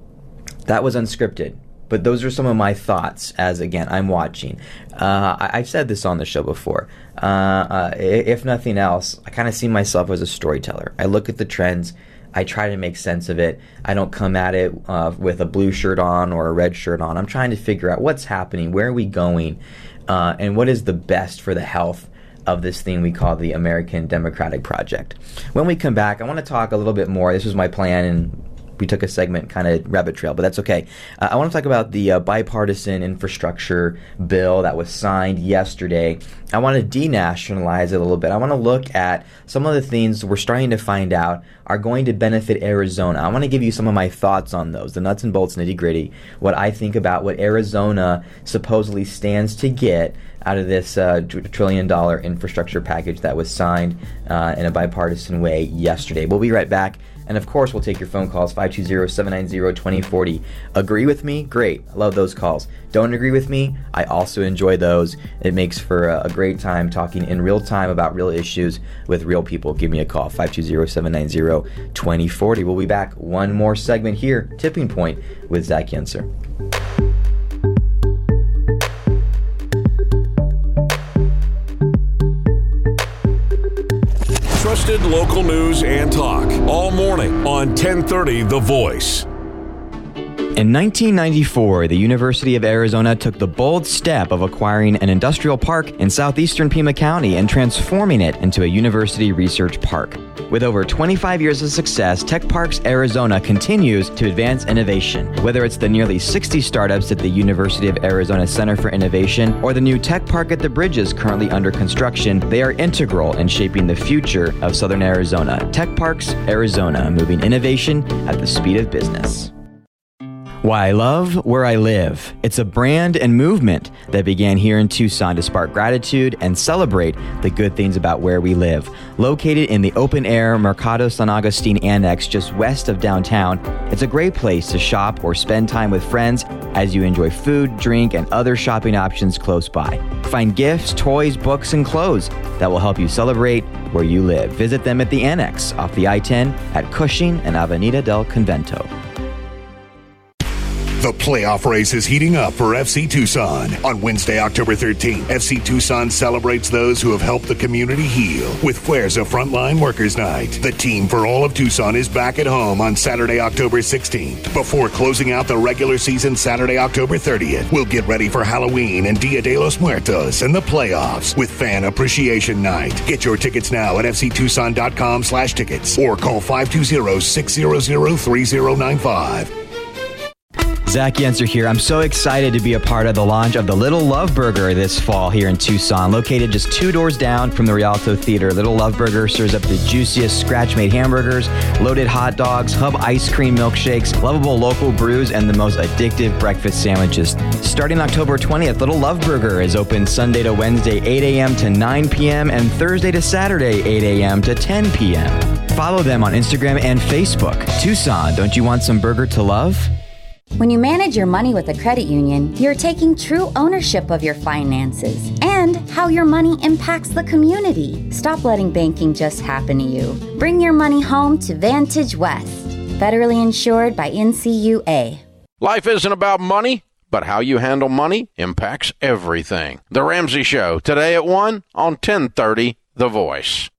Speaker 1: that was unscripted. But those are some of my thoughts as, again, I'm watching. Uh, I, I've said this on the show before. Uh, uh, if nothing else, I kind of see myself as a storyteller. I look at the trends. I try to make sense of it. I don't come at it uh, with a blue shirt on or a red shirt on. I'm trying to figure out what's happening, where are we going, uh, and what is the best for the health of this thing we call the American Democratic Project. When we come back, I want to talk a little bit more. This was my plan, and we took a segment kind of rabbit trail, but that's okay. Uh, I want to talk about the uh, bipartisan infrastructure bill that was signed yesterday. I want to denationalize it a little bit. I want to look at some of the things we're starting to find out are going to benefit Arizona. I want to give you some of my thoughts on those, the nuts and bolts, nitty gritty, what I think about what Arizona supposedly stands to get out of this uh, trillion dollar infrastructure package that was signed uh, in a bipartisan way yesterday. We'll be right back. And of course, we'll take your phone calls, five two zero, seven nine zero, two zero four zero. Agree with me? Great. I love those calls. Don't agree with me? I also enjoy those. It makes for a, a great time talking in real time about real issues with real people. Give me a call, five two zero, seven nine zero, two zero four zero. We'll be back. One more segment here, Tipping Point with Zach Yenser.
Speaker 3: Trusted local news and talk all morning on ten thirty The Voice.
Speaker 1: In nineteen ninety-four, the University of Arizona took the bold step of acquiring an industrial park in southeastern Pima County and transforming it into a university research park. With over twenty-five years of success, Tech Parks Arizona continues to advance innovation. Whether it's the nearly sixty startups at the University of Arizona Center for Innovation or the new Tech Park at the Bridges currently under construction, they are integral in shaping the future of Southern Arizona. Tech Parks Arizona, moving innovation at the speed of business. Why I love where I live. It's a brand and movement that began here in Tucson to spark gratitude and celebrate the good things about where we live. Located in the open-air Mercado San Agustin Annex just west of downtown, it's a great place to shop or spend time with friends as you enjoy food, drink, and other shopping options close by. Find gifts, toys, books, and clothes that will help you celebrate where you live. Visit them at the Annex off the I ten at Cushing and Avenida del Convento.
Speaker 3: The playoff race is heating up for F C Tucson. On Wednesday, October thirteenth, F C Tucson celebrates those who have helped the community heal with Fuerza Frontline Workers Night. The team for all of Tucson is back at home on Saturday, October sixteenth. Before closing out the regular season Saturday, October thirtieth, we'll get ready for Halloween and Dia de los Muertos and the playoffs with Fan Appreciation Night. Get your tickets now at f c tucson dot com slash tickets or call five two zero, six zero zero, three zero nine five.
Speaker 1: Zach Yenser here. I'm so excited to be a part of the launch of the Little Love Burger this fall here in Tucson. Located just two doors down from the Rialto Theater, Little Love Burger serves up the juiciest scratch-made hamburgers, loaded hot dogs, Hub ice cream milkshakes, lovable local brews, and the most addictive breakfast sandwiches. Starting October twentieth, Little Love Burger is open Sunday to Wednesday, eight a.m. to nine p.m., and Thursday to Saturday, eight a.m. to ten p.m. Follow them on Instagram and Facebook. Tucson, don't you want some burger to love?
Speaker 6: When you manage your money with a credit union, you're taking true ownership of your finances and how your money impacts the community. Stop letting banking just happen to you. Bring your money home to Vantage West. Federally insured by N C U A.
Speaker 7: Life isn't about money, but how you handle money impacts everything. The Ramsey Show, today at one on ten thirty The Voice.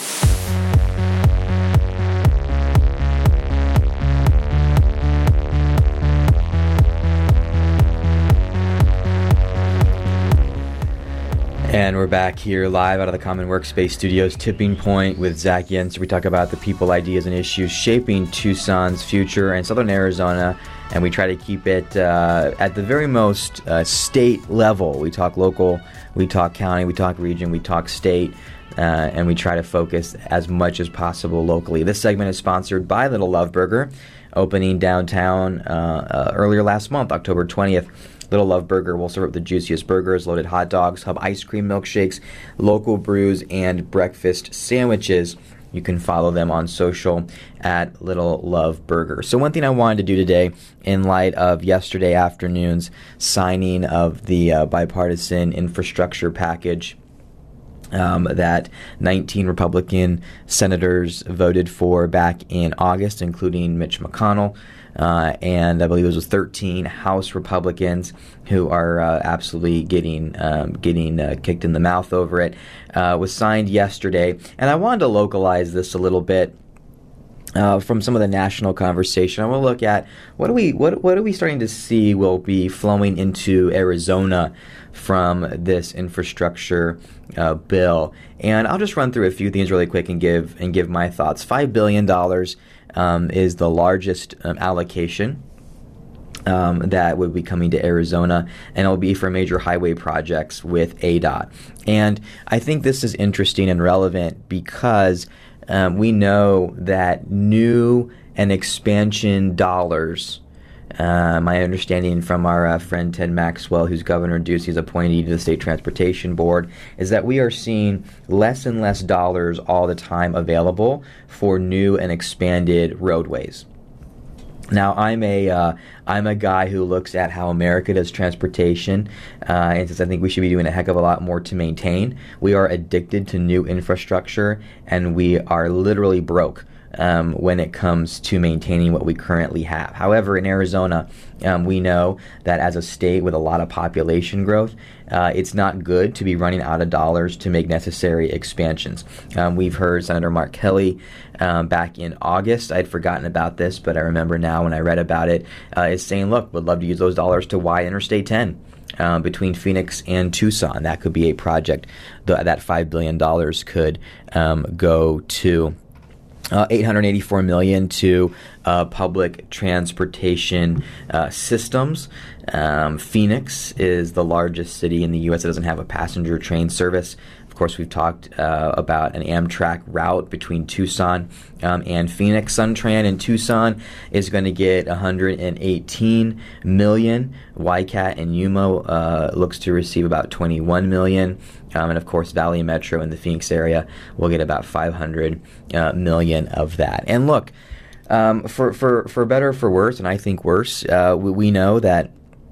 Speaker 1: And we're back here live out of the Common Workspace Studios, Tipping Point with Zach Yenser. We talk about the people, ideas, and issues shaping Tucson's future and Southern Arizona, and we try to keep it uh, at the very most uh, state level. We talk local, we talk county, we talk region, we talk state, uh, and we try to focus as much as possible locally. This segment is sponsored by Little Love Burger, opening downtown uh, uh, earlier last month, October twentieth. Little Love Burger will serve up the juiciest burgers, loaded hot dogs, Hub ice cream milkshakes, local brews, and breakfast sandwiches. You can follow them on social at Little Love Burger. So one thing I wanted to do today, in light of yesterday afternoon's signing of the uh, bipartisan infrastructure package Um, that nineteen Republican senators voted for back in August, including Mitch McConnell, uh, and I believe it was thirteen House Republicans who are uh, absolutely getting um, getting uh, kicked in the mouth over it, uh, was signed yesterday. And I wanted to localize this a little bit Uh, from some of the national conversation. I want to look at what are we what what are we starting to see will be flowing into Arizona from this infrastructure uh, bill, and I'll just run through a few things really quick and give and give my thoughts. Five billion dollars um, is the largest um, allocation Um, that would be coming to Arizona, and it'll be for major highway projects with A D O T. And I think this is interesting and relevant because um, we know that new and expansion dollars, uh, my understanding from our uh, friend Ted Maxwell, who's Governor Ducey's appointee to the State Transportation Board, is that we are seeing less and less dollars all the time available for new and expanded roadways. Now, I'm a uh, I'm a guy who looks at how America does transportation, uh, and says I think we should be doing a heck of a lot more to maintain. We are addicted to new infrastructure, and we are literally broke um, when it comes to maintaining what we currently have. However, in Arizona, um, we know that as a state with a lot of population growth, uh, it's not good to be running out of dollars to make necessary expansions. Um, we've heard Senator Mark Kelly um, back in August, I'd forgotten about this, but I remember now when I read about it, uh, is saying, look, would love to use those dollars to widen Interstate ten. Um, between Phoenix and Tucson. That could be a project th- that five billion dollars could um, go to. Uh, eight hundred eighty-four million dollars to uh, public transportation uh, systems. Um, Phoenix is the largest city in the U S that doesn't have a passenger train service. Of course, we've talked uh, about an Amtrak route between Tucson um, and Phoenix. SunTran in Tucson is going to get one hundred eighteen million dollars. YCAT and Yuma uh, looks to receive about twenty-one million dollars. Um, and of course, Valley Metro in the Phoenix area will get about five hundred uh, million dollars of that. And look, um, for, for, for better or for worse, and I think worse, uh, we, we know that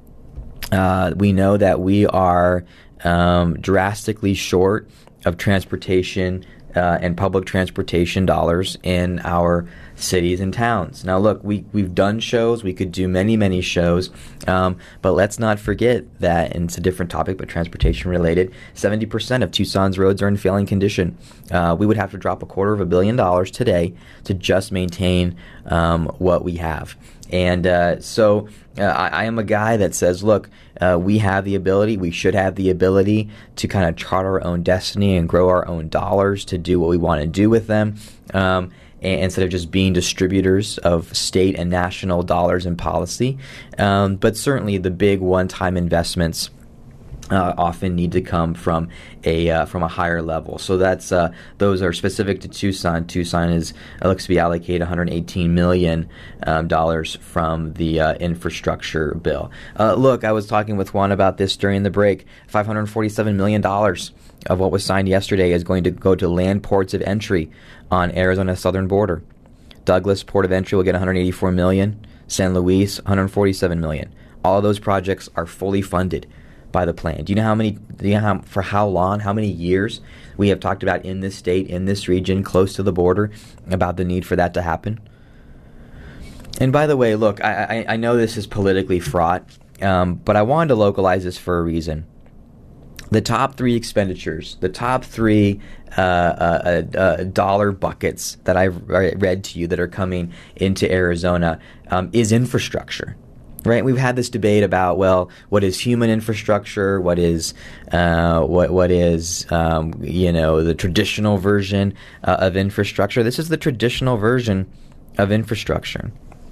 Speaker 1: uh, we know that we are um, drastically short of transportation uh, and public transportation dollars in our cities and towns. Now, look, we, we've done shows. We could do many, many shows. Um, but let's not forget that, and it's a different topic, but transportation related, seventy percent of Tucson's roads are in failing condition. Uh, we would have to drop a quarter of a billion dollars today to just maintain um, what we have. And uh, so uh, I, I am a guy that says, look, uh, we have the ability, we should have the ability to kind of chart our own destiny and grow our own dollars to do what we want to do with them. Um, a- instead of just being distributors of state and national dollars and policy. Um, but certainly the big one-time investments Uh, often need to come from a uh, from a higher level. So that's uh, those are specific to Tucson. Tucson is uh, looks to be allocated one hundred eighteen million dollars um, from the uh, infrastructure bill. Uh, look, I was talking with Juan about this during the break. five hundred forty-seven million dollars of what was signed yesterday is going to go to land ports of entry on Arizona's southern border. Douglas Port of Entry will get one hundred eighty-four million dollars. San Luis, one hundred forty-seven million dollars. All of those projects are fully funded by the plan. Do you know how many, do you know how, for how long, how many years we have talked about in this state, in this region, close to the border, about the need for that to happen? And by the way, look, I, I, I know this is politically fraught, um, but I wanted to localize this for a reason. The top three expenditures, the top three uh, uh, uh, dollar buckets that I've read to you that are coming into Arizona um, is infrastructure. Right, we've had this debate about, well, what is human infrastructure? What is uh, what what is um, you know the traditional version uh, of infrastructure? This is the traditional version of infrastructure.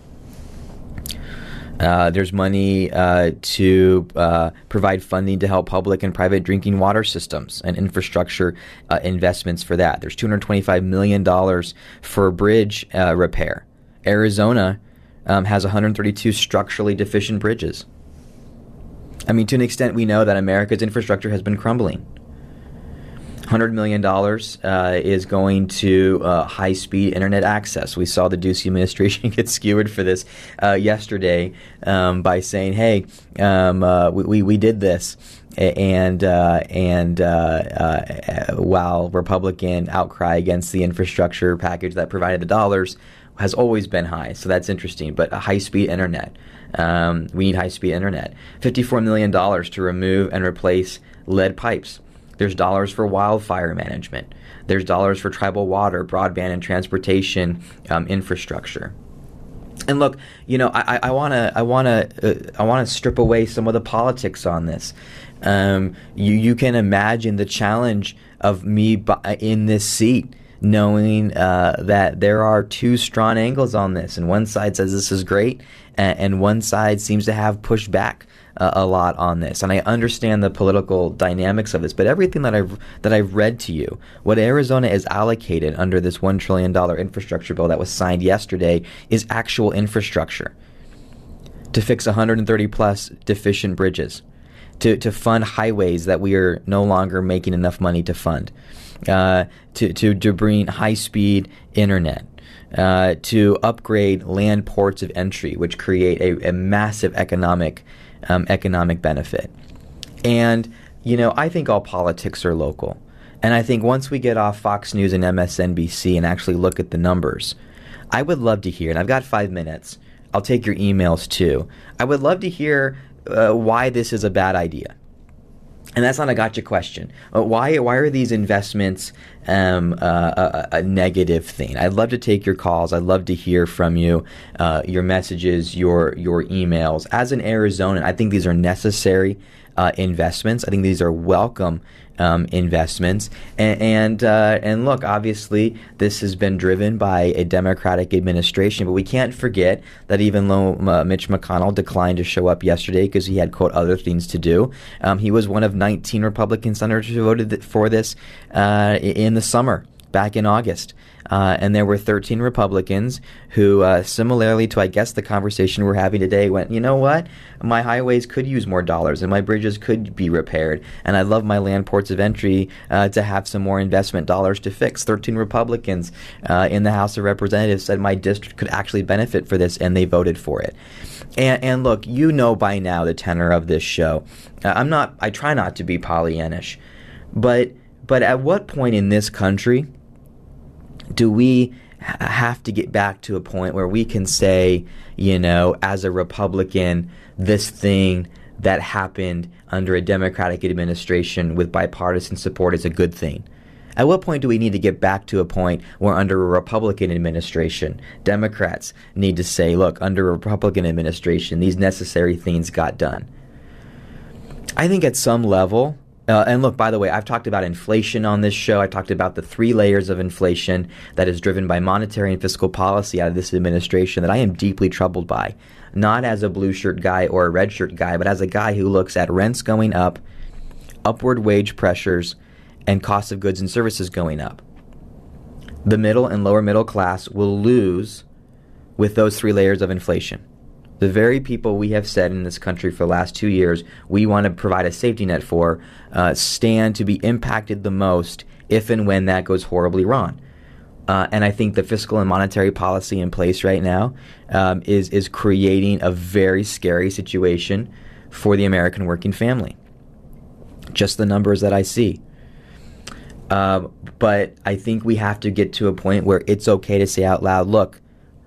Speaker 1: Uh, there's money uh, to uh, provide funding to help public and private drinking water systems and infrastructure uh, investments for that. There's two hundred twenty-five million dollars for bridge uh, repair. Arizona Um, has one hundred thirty-two structurally deficient bridges. I mean, to an extent, we know that America's infrastructure has been crumbling. one hundred million dollars uh, is going to uh, high-speed internet access. We saw the Ducey administration get skewered for this uh, yesterday um, by saying, "Hey, um, uh, we, we we did this." And uh, and uh, uh, while Republican outcry against the infrastructure package that provided the dollars has always been high, so that's interesting. But a high-speed internet, um, we need high-speed internet. fifty-four million dollars to remove and replace lead pipes. There's dollars for wildfire management. There's dollars for tribal water, broadband, and transportation um, infrastructure. And look, you know, I want to, I want to, uh, I want to strip away some of the politics on this. Um, you you can imagine the challenge of me b- in this seat, knowing uh, that there are two strong angles on this, and one side says this is great, and, and one side seems to have pushed back uh, a lot on this. And I understand the political dynamics of this, but everything that I've that I've read to you, what Arizona is allocated under this one trillion dollars infrastructure bill that was signed yesterday, is actual infrastructure to fix one hundred thirty plus deficient bridges, to to fund highways that we are no longer making enough money to fund. Uh, to, to, to bring high-speed internet, uh, to upgrade land ports of entry, which create a, a massive economic um, economic benefit. And, you know, I think all politics are local. And I think once we get off Fox News and M S N B C and actually look at the numbers, I would love to hear, and I've got five minutes, I'll take your emails too, I would love to hear uh, why this is a bad idea. And that's not a gotcha question. Uh, why why are these investments um, uh, a, a negative thing? I'd love to take your calls. I'd love to hear from you, uh, your messages, your your emails. As an Arizonan, I think these are necessary uh, investments. I think these are welcome um, investments. And and, uh, and look, obviously, this has been driven by a Democratic administration, but we can't forget that even though uh, Mitch McConnell declined to show up yesterday because he had, quote, other things to do, um, he was one of nineteen Republican senators who voted for this uh, in the summer, back in August. Uh, and there were thirteen Republicans who, uh, similarly to, I guess, the conversation we're having today, went, you know what? My highways could use more dollars and my bridges could be repaired. And I'd love my land ports of entry uh, to have some more investment dollars to fix. thirteen Republicans uh, in the House of Representatives said my district could actually benefit for this, and they voted for it. And, and look, you know by now the tenor of this show. Uh, I'm not, I try not to be Pollyannish, but but at what point in this country do we have to get back to a point where we can say, you know, as a Republican, this thing that happened under a Democratic administration with bipartisan support is a good thing? At what point do we need to get back to a point where under a Republican administration, Democrats need to say, look, under a Republican administration, these necessary things got done? I think at some level, Uh, and look, by the way, I've talked about inflation on this show. I talked about the three layers of inflation that is driven by monetary and fiscal policy out of this administration that I am deeply troubled by. Not as a blue shirt guy or a red shirt guy, but as a guy who looks at rents going up, upward wage pressures, and cost of goods and services going up. The middle and lower middle class will lose with those three layers of inflation. The very people we have said in this country for the last two years we want to provide a safety net for uh, stand to be impacted the most if and when that goes horribly wrong. Uh, and I think the fiscal and monetary policy in place right now um, is is creating a very scary situation for the American working family. Just the numbers that I see. Uh, but I think we have to get to a point where it's okay to say out loud, look,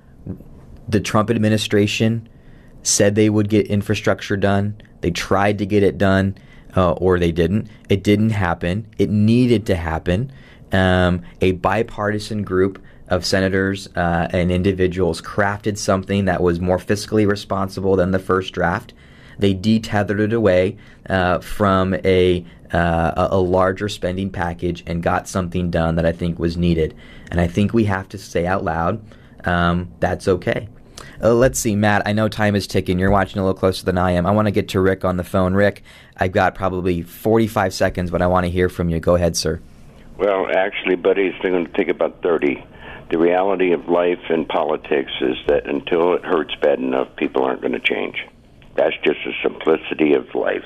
Speaker 1: the Trump administration said they would get infrastructure done. They tried to get it done, uh, or they didn't. It didn't happen. It needed to happen. Um, a bipartisan group of senators uh, and individuals crafted something that was more fiscally responsible than the first draft. They detethered it away uh, from a, uh, a larger spending package and got something done that I think was needed. And I think we have to say out loud, um, that's okay. Uh, let's see, Matt, I know time is ticking. You're watching a little closer than I am. I want to get to Rick on the phone. Rick, I've got probably forty-five seconds, but I want to hear from you. Go ahead, sir.
Speaker 8: Well, actually, buddy, it's going to take about thirty. The reality of life and politics is that until it hurts bad enough, people aren't going to change. That's just the simplicity of life.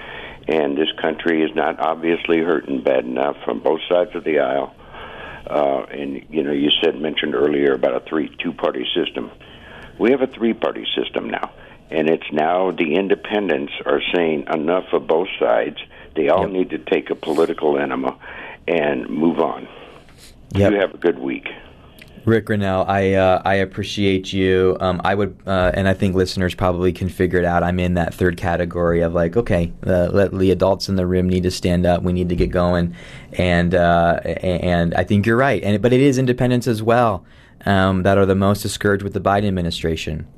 Speaker 8: And this country is not obviously hurting bad enough from both sides of the aisle. Uh, and, you know, you said, mentioned earlier about a three, two-party system. We have a three-party system now. And it's now the independents are saying enough of both sides. They all yep. need to take a political enema and move on. Yep. You have a good week.
Speaker 1: Rick Grenell, I uh, I appreciate you. Um, I would, uh, and I think listeners probably can figure it out. I'm in that third category of like, okay, uh, let the adults in the room need to stand up. We need to get going, and uh, and I think you're right. And but it is independents as well um, that are the most discouraged with the Biden administration.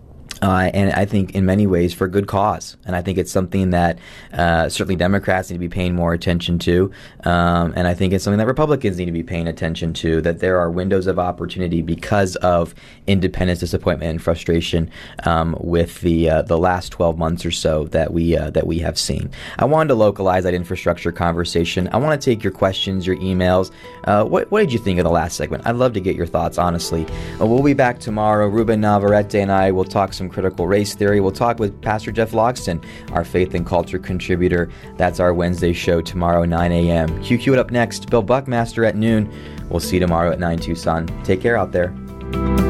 Speaker 1: Uh, and I think in many ways for good cause. And I think it's something that uh, certainly Democrats need to be paying more attention to. Um, and I think it's something that Republicans need to be paying attention to, that there are windows of opportunity because of independence, disappointment, and frustration um, with the uh, the last twelve months or so that we uh, that we have seen. I wanted to localize that infrastructure conversation. I want to take your questions, your emails. Uh, what, what did you think of the last segment? I'd love to get your thoughts, honestly. Uh, we'll be back tomorrow. Ruben Navarrete and I will talk some critical race theory. We'll talk with Pastor Jeff Logston, our faith and culture contributor. That's our Wednesday show tomorrow, nine a.m. Q Q it up next. Bill Buckmaster at noon. We'll see you tomorrow at nine Tucson. Take care out there.